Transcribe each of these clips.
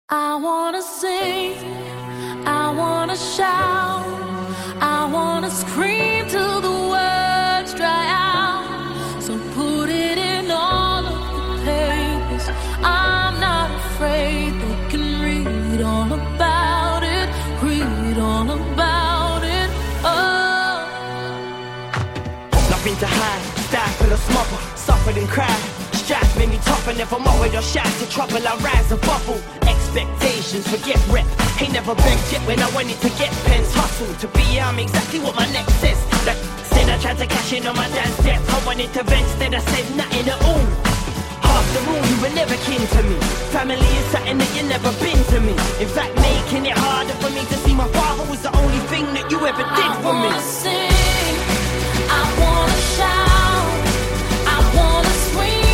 I wanna sing, I wanna shout, I wanna scream till the words dry out. So put it in all of the papers. I'm not afraid, they can read all about it, read all about it. Oh, nothing to hide, stifle or smother, suffered and cried. Strife made me tougher, never mocked or shy to trouble. I rise and bubble. Expectations, forget rep. Ain't never begged yet when I wanted to get pens. Hustle to be I'm exactly what my next says. That said I tried to cash in on my dad's debt. I wanted to vent, instead I said nothing at all. After all, you were never kin to me. Family is something that you never been to me. In fact, making it harder for me to see my father was the only thing that you ever did for me. I wanna sing, I wanna shout, I wanna scream.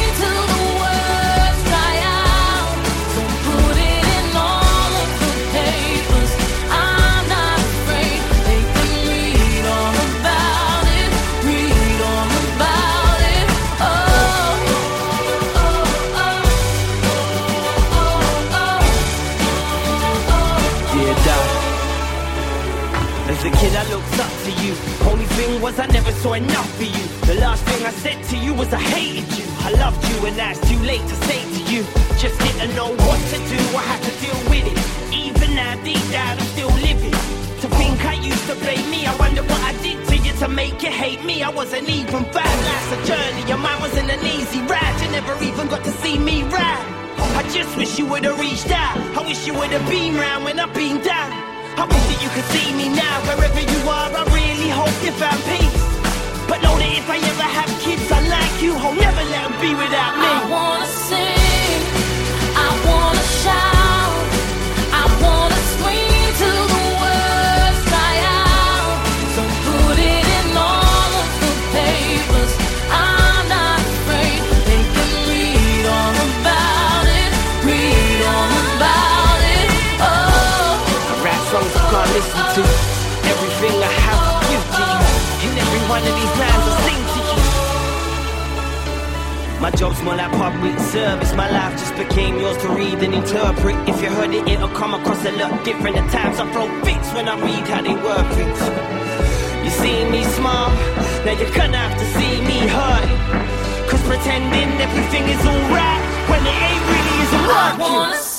As a kid I looked up to you. Only thing was I never saw enough for you. The last thing I said to you was I hated you. I loved you and now it's too late to say to you. Just didn't know what to do, I had to deal with it. Even now deep down I'm still living. To think I used to blame me, I wonder what I did to you to make you hate me. I wasn't even bad, life's a journey and mine wasn't an easy ride. You never even got to see me ride. I just wish you would've reached out. I wish you would've been round when I've been down. I wish that you could see me now, wherever you are, I really hope you found peace. But know that if I ever have kids unlike you, I'll never let them be without me. I wanna sing, I wanna shout, I wanna scream till the words dry out. So put it in all of the papers. I'm not afraid, they can read all about it, read all about it. Oh, songs I can't listen to. Everything I have to give to you. In every one of these lines I sing to you. My job's more like public service. My life just became yours to read and interpret. If you heard it, it'll come across a lot different. At times I throw fits when I read how they word things. You see me smile, now you're gonna have to see me hurt. Cause pretending everything is alright when it ain't really isn't working.